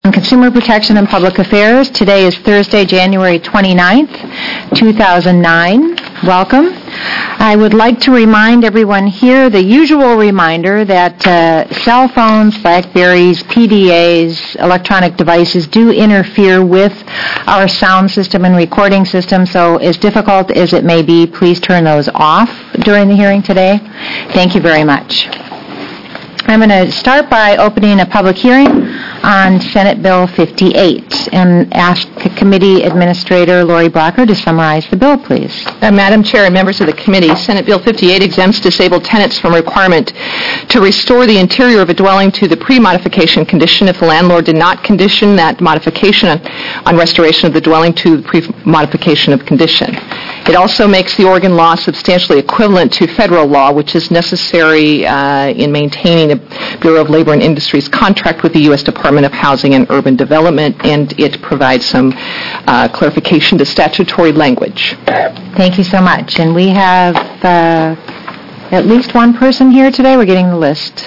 Consumer Protection and Public Affairs. Today is Thursday, January 29th, 2009. Welcome. I would like to remind everyone here the usual reminder that cell phones, Blackberries, PDAs, electronic devices do interfere with our sound system and recording system, so as difficult as it may be, please turn those off during the hearing today. Thank you very much. I'm going to start by opening a public hearing on Senate Bill 58 and ask Committee Administrator Lori Blocker to summarize the bill, please. Madam Chair and members of the committee, Senate Bill 58 exempts disabled tenants from requirement to restore the interior of a dwelling to the pre-modification condition if the landlord did not condition that modification on restoration of the dwelling to the pre-modification of condition. It also makes the Oregon law substantially equivalent to federal law, which is necessary in maintaining the Bureau of Labor and Industries contract with the U.S. Department of Housing and Urban Development, and it provides some clarification to statutory language. Thank you so much. And we have at least one person here today. We're getting the list.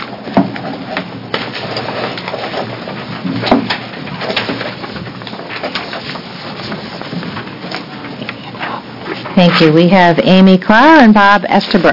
Thank you. We have Amy Clark and Bob Estabrook.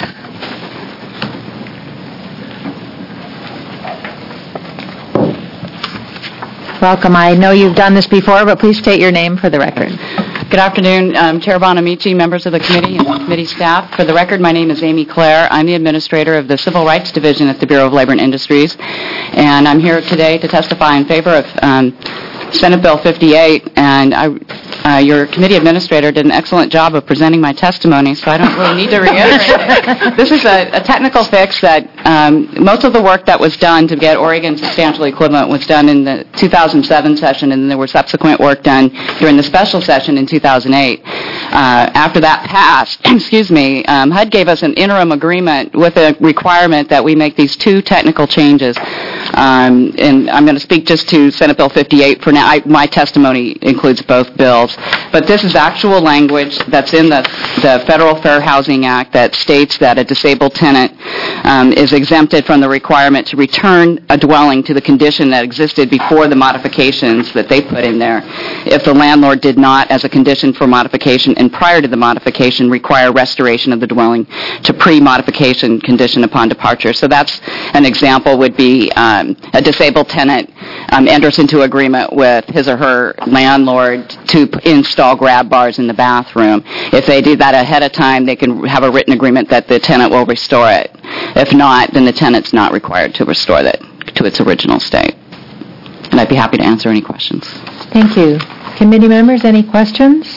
Welcome. I know you've done this before, but please state your name for the record. Good afternoon, Chair Bonamici, members of the committee, and committee staff. For the record, my name is Amy Clare. I'm the administrator of the Civil Rights Division at the Bureau of Labor and Industries, and I'm here today to testify in favor of Senate Bill 58, and your committee administrator did an excellent job of presenting my testimony, so I don't really need to reiterate. This is a technical fix that most of the work that was done to get Oregon substantially equivalent was done in the 2007 session, and there was subsequent work done during the special session in 2008. After that passed, HUD gave us an interim agreement with a requirement that we make these two technical changes. And I'm going to speak just to Senate Bill 58 for now. My testimony includes both bills. But this is actual language that's in the Federal Fair Housing Act that states that a disabled tenant is exempted from the requirement to return a dwelling to the condition that existed before the modifications that they put in there if the landlord did not, as a condition for modification and prior to the modification, require restoration of the dwelling to pre-modification condition upon departure. So that's an example would be a disabled tenant enters into agreement with his or her landlord to install grab bars in the bathroom. If they do that ahead of time, they can have a written agreement that the tenant will restore it. If not, then the tenant's not required to restore it to its original state. And I'd be happy to answer any questions. Thank you. Committee members, any questions?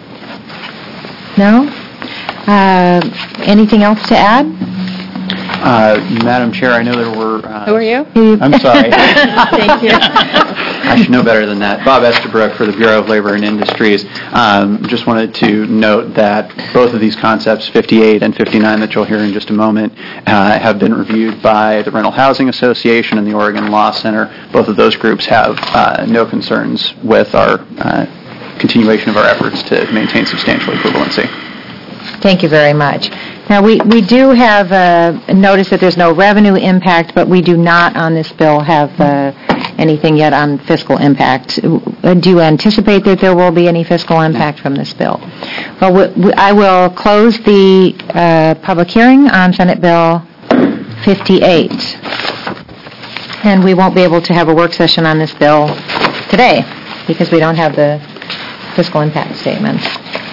No? Anything else to add? Madam Chair, I know there were... Who are you? I'm sorry. Thank you. I should know better than that. Bob Estabrook for the Bureau of Labor and Industries. Just wanted to note that both of these concepts, 58 and 59 that you'll hear in just a moment, have been reviewed by the Rental Housing Association and the Oregon Law Center. Both of those groups have no concerns with our continuation of our efforts to maintain substantial equivalency. Thank you very much. Now, we do have notice that there's no revenue impact, but we do not on this bill have anything yet on fiscal impact. Do you anticipate that there will be any fiscal impact from this bill? Well, I will close the public hearing on Senate Bill 58. And we won't be able to have a work session on this bill today because we don't have the fiscal impact statements.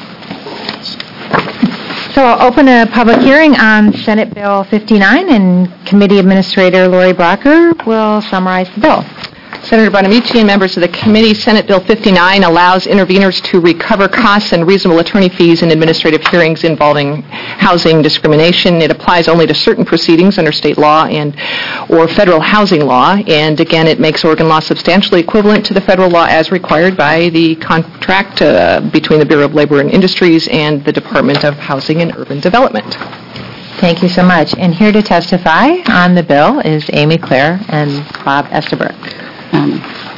So I'll open a public hearing on Senate Bill 59, and Committee Administrator Lori Blocker will summarize the bill. Senator Bonamici and members of the committee, Senate Bill 59 allows interveners to recover costs and reasonable attorney fees in administrative hearings involving housing discrimination. It applies only to certain proceedings under state law and or federal housing law, and again, it makes Oregon law substantially equivalent to the federal law as required by the contract between the Bureau of Labor and Industries and the Department of Housing and Urban Development. Thank you so much. And here to testify on the bill is Amy Clare and Bob Estabrook.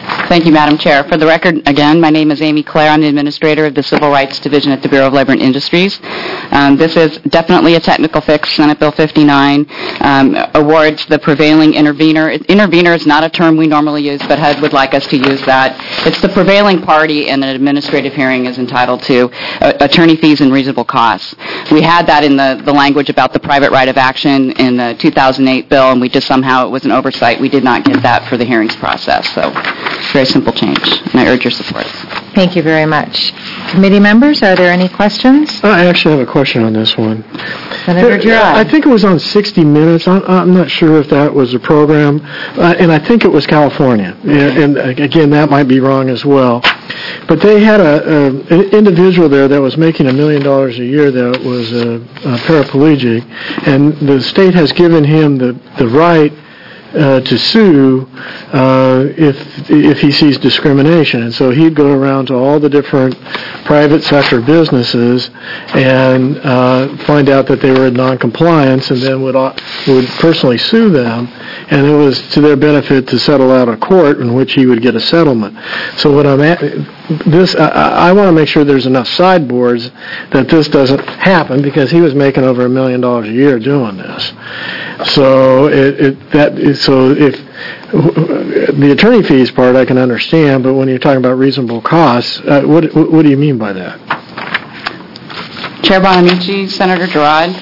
Thank you, Madam Chair. For the record, again, my name is Amy Clare. I'm the administrator of the Civil Rights Division at the Bureau of Labor and Industries. This is definitely a technical fix. Senate Bill 59 awards the prevailing intervener. Intervener is not a term we normally use, but HUD would like us to use that. It's the prevailing party in an administrative hearing is entitled to attorney fees and reasonable costs. We had that in the language about the private right of action in the 2008 bill, and we just somehow, it was an oversight. We did not get that for the hearings process. So very simple change, and I urge your support. Thank you very much. Committee members, are there any questions? I actually have a question on this one. Senator Girard. I think it was on 60 Minutes. I'm not sure if that was a program, and I think it was California. And again, that might be wrong as well. But they had an individual there that was making $1 million a year that was paraplegic, and the state has given him the right to sue if he sees discrimination. And so he'd go around to all the different private sector businesses and find out that they were in noncompliance, and then would personally sue them. And it was to their benefit to settle out of court in which he would get a settlement. So what I want to make sure there's enough sideboards that this doesn't happen, because he was making over $1 million a year doing this. So if the attorney fees part I can understand, but when you're talking about reasonable costs, what do you mean by that? Chair Bonamici, Senator Girard,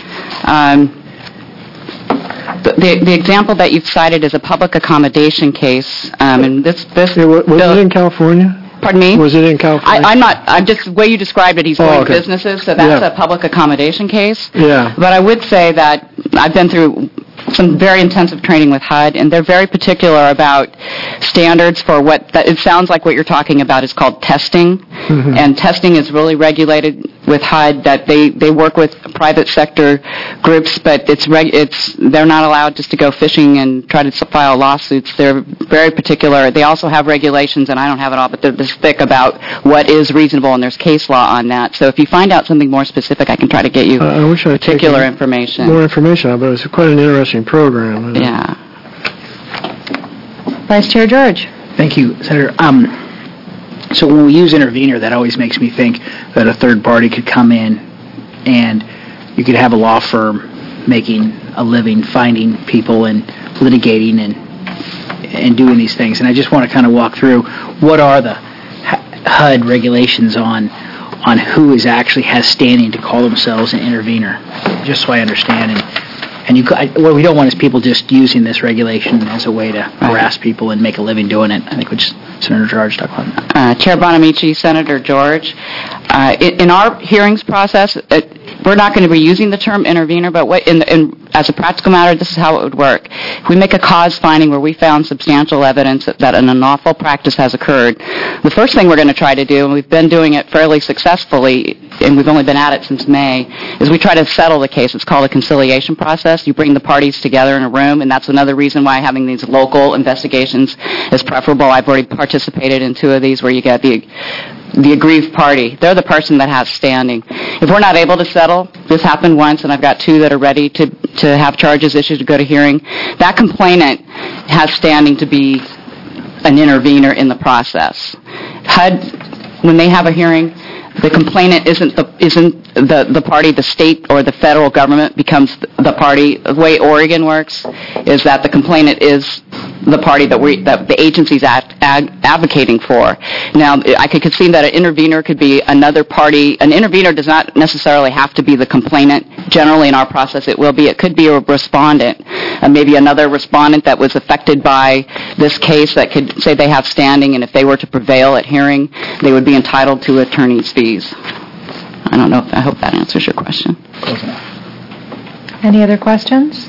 the example that you've cited is a public accommodation case, and this was it in California? Pardon me? Was it in California? I'm just, the way you described it, he's going businesses, so that's a public accommodation case. Yeah. But I would say that I've been through some very intensive training with HUD, and they're very particular about standards for it sounds like what you're talking about is called testing. Mm-hmm. And testing is really regulated with HUD, that they work with private sector groups, but they're not allowed just to go fishing and try to file lawsuits. They're very particular. They also have regulations, and I don't have it all, but they're this thick about what is reasonable, and there's case law on that. So if you find out something more specific, I can try to get you particular information. More information, but it's quite an interesting program. Yeah. Vice Chair George. Thank you, Senator. So when we use intervener, that always makes me think that a third party could come in and you could have a law firm making a living finding people and litigating and doing these things. And I just want to kind of walk through what are the HUD regulations on who actually has standing to call themselves an intervener, just so I understand. And what we don't want is people just using this regulation as a way to harass people and make a living doing it. I think which Senator George talked about. Chair Bonamici, Senator George, in our hearings process, we're not going to be using the term intervener, but as a practical matter, this is how it would work. If we make a cause finding where we found substantial evidence that an unlawful practice has occurred, the first thing we're going to try to do, and we've been doing it fairly successfully, and we've only been at it since May, is we try to settle the case. It's called a conciliation process. You bring the parties together in a room, and that's another reason why having these local investigations is preferable. I've already participated in 2 of these where you get the aggrieved party. They're the person that has standing. If we're not able to settle, this happened once, and I've got 2 that are ready to have charges issued to go to hearing, that complainant has standing to be an intervener in the process. HUD, when they have a hearing, the complainant isn't the party. The state or the federal government becomes the party. The way Oregon works is that the complainant is the party that the agency's advocating for. Now, I could concede that an intervener could be another party. An intervener does not necessarily have to be the complainant. Generally, in our process, it will be. It could be a respondent, maybe another respondent that was affected by this case that could say they have standing, and if they were to prevail at hearing, they would be entitled to attorney's fees. I don't know. I hope that answers your question. Any other questions?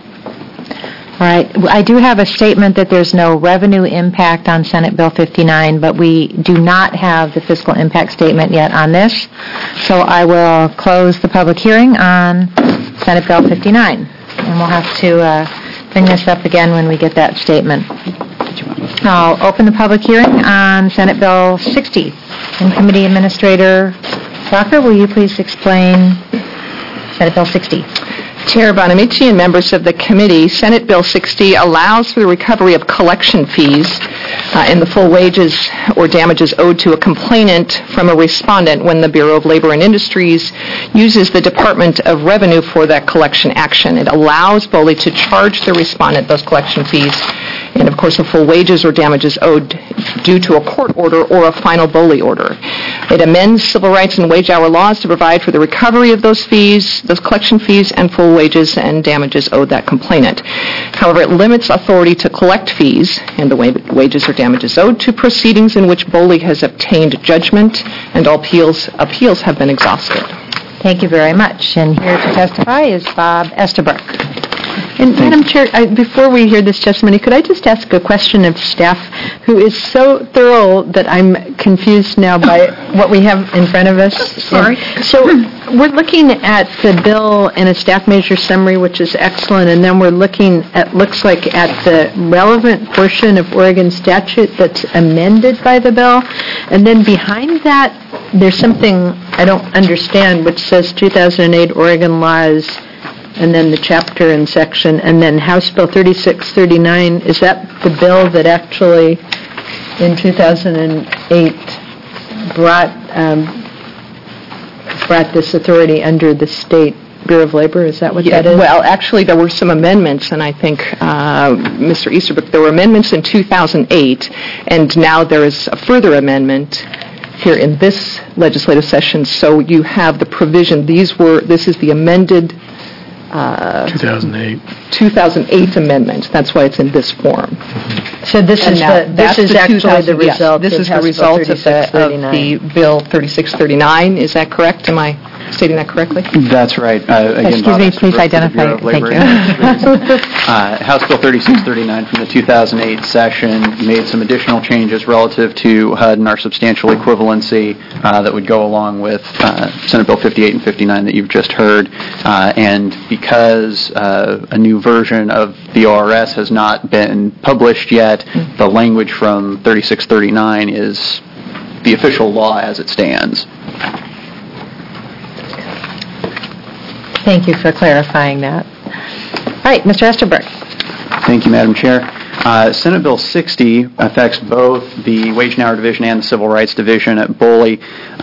All right. I do have a statement that there's no revenue impact on Senate Bill 59, but we do not have the fiscal impact statement yet on this. So I will close the public hearing on Senate Bill 59. And we'll have to bring this up again when we get that statement. I'll open the public hearing on Senate Bill 60. And Committee Administrator Crocker, will you please explain Senate Bill 60? Chair Bonamici and members of the committee, Senate Bill 60 allows for the recovery of collection fees in the full wages or damages owed to a complainant from a respondent when the Bureau of Labor and Industries uses the Department of Revenue for that collection action. It allows BOLI to charge the respondent those collection fees and, of course, the full wages or damages owed due to a court order or a final BOLI order. It amends civil rights and wage hour laws to provide for the recovery of those fees, those collection fees, and full wages and damages owed that complainant. However, it limits authority to collect fees and the wages or damages owed to proceedings in which BOLI has obtained judgment and all appeals have been exhausted. Thank you very much. And here to testify is Bob Estabrook. And Madam Chair, before we hear this testimony, could I just ask a question of staff who is so thorough that I'm confused now by what we have in front of us? Sorry. So we're looking at the bill in a staff measure summary, which is excellent, and then we're looking at, looks like, at the relevant portion of Oregon statute that's amended by the bill. And then behind that, there's something I don't understand, which says 2008 Oregon laws, and then the chapter and section, and then House Bill 3639. Is that the bill that actually in 2008 brought this authority under the State Bureau of Labor? Is that what that is? Well, actually, there were some amendments, and I think, Mr. Easterbrook, there were amendments in 2008, and now there is a further amendment here in this legislative session. So you have the provision. This is the amended 2008 amendment. That's why it's in this form. So this is actually the result. This is the result of the Bill 3639. Is that correct? Am I stating that correctly? That's right. Excuse me, please identify. Thank you. House Bill 3639 from the 2008 session made some additional changes relative to HUD and our substantial equivalency that would go along with Senate Bill 58 and 59 that you've just heard. And because a new version of the ORS has not been published yet, the language from 3639 is the official law as it stands. Thank you for clarifying that. All right, Mr. Estabrook. Thank you, Madam Chair. Senate Bill 60 affects both the Wage and Hour Division and the Civil Rights Division at BOLI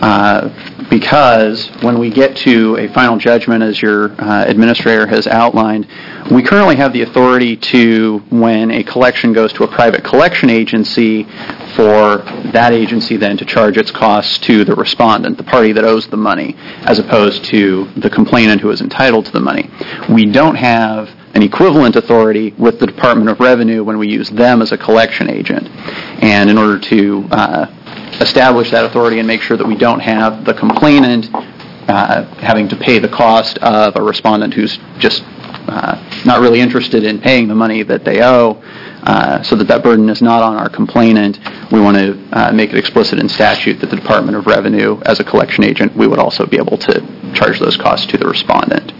because when we get to a final judgment, as your administrator has outlined, we currently have the authority to, when a collection goes to a private collection agency, for that agency then to charge its costs to the respondent, the party that owes the money, as opposed to the complainant who is entitled to the money. We don't have an equivalent authority with the Department of Revenue when we use them as a collection agent. And in order to establish that authority and make sure that we don't have the complainant having to pay the cost of a respondent who's just not really interested in paying the money that they owe, so that burden is not on our complainant, we want to make it explicit in statute that the Department of Revenue, as a collection agent, we would also be able to charge those costs to the respondent.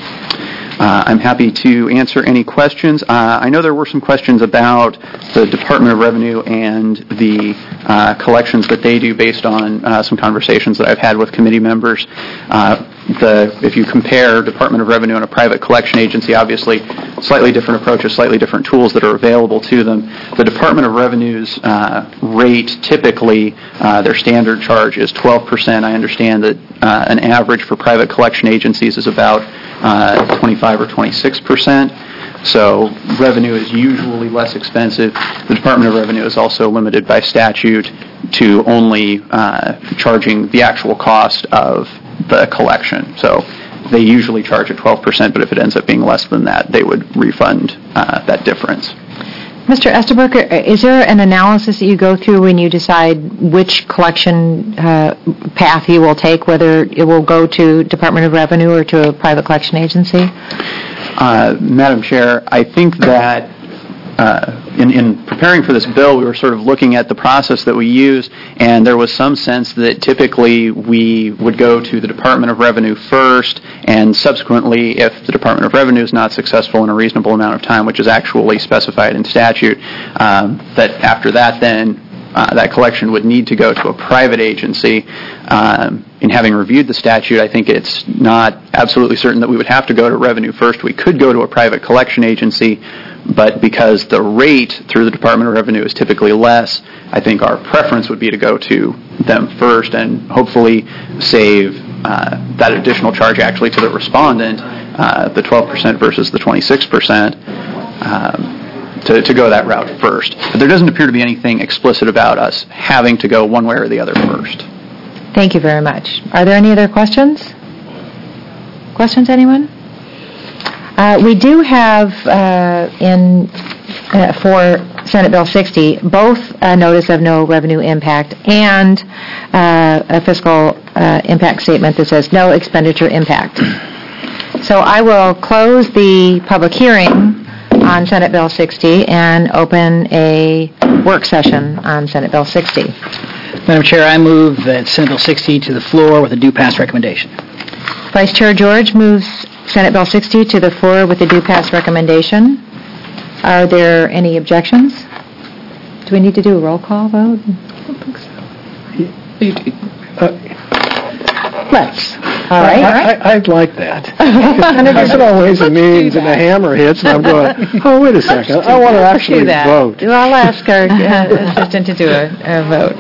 I'm happy to answer any questions. I know there were some questions about the Department of Revenue and the collections that they do based on some conversations that I've had with committee members. If you compare Department of Revenue and a private collection agency, obviously slightly different approaches, slightly different tools that are available to them. The Department of Revenue's rate, typically, their standard charge is 12%. I understand that an average for private collection agencies is about 25 or 26%. So revenue is usually less expensive. The Department of Revenue is also limited by statute to only charging the actual cost of the collection. So they usually charge at 12%, but if it ends up being less than that, they would refund that difference. Mr. Estabrook, is there an analysis that you go through when you decide which collection path you will take, whether it will go to Department of Revenue or to a private collection agency? Madam Chair, I think that in preparing for this bill, we were sort of looking at the process that we use, and there was some sense that typically we would go to the Department of Revenue first, and subsequently, if the Department of Revenue is not successful in a reasonable amount of time, which is actually specified in statute, that after that then that collection would need to go to a private agency. In having reviewed the statute, I think it's not absolutely certain that we would have to go to Revenue First. We could go to a private collection agency, but because the rate through the Department of Revenue is typically less, I think our preference would be to go to them first and hopefully save that additional charge actually to the respondent, the 12% versus the 26%, to go that route first. But there doesn't appear to be anything explicit about us having to go one way or the other first. Thank you very much. Are there any other questions? Questions, anyone? We do have for Senate Bill 60 both a notice of no revenue impact and a fiscal impact statement that says no expenditure impact. So I will close the public hearing on Senate Bill 60 and open a work session on Senate Bill 60. Madam Chair, I move that Senate Bill 60 to the floor with a due pass recommendation. Vice Chair George moves Senate Bill 60 to the floor with a due pass recommendation. Are there any objections? Do we need to do a roll call vote? I don't think so. Let's. All right. I'd like that. I sit on Ways and Means and the hammer hits and I'm going, oh, wait a second. I want to actually vote. Well, I'll ask our assistant to do a vote.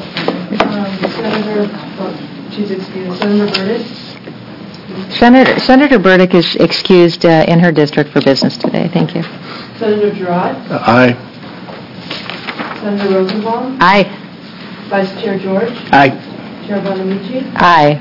She's excused. Senator Burdick? Senator Burdick is excused in her district for business today. Thank you. Senator Girard? Aye. Senator Rosenbaum? Aye. Vice Chair George? Aye. Chair Bonamici? Aye.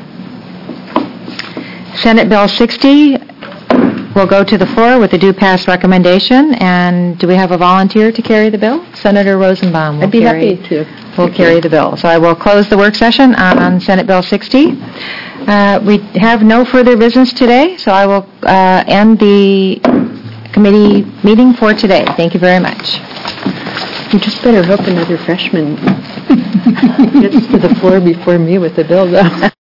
Senate Bill 60 will go to the floor with a due pass recommendation. And do we have a volunteer to carry the bill? Senator Rosenbaum will I'd be happy to. Will carry the bill. So I will close the work session on Senate Bill 60. We have no further business today, so I will end the committee meeting for today. Thank you very much. You just better hope another freshman gets to the floor before me with the bill, though.